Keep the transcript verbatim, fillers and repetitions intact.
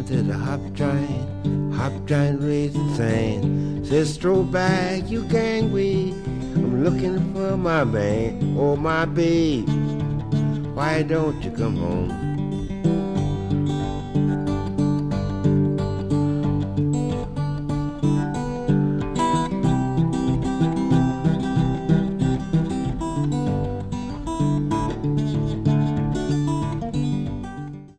to the hop joint, hop joint raising sand. Says throw back you gangway, I'm looking for my man, oh my babe. Why don't you come home?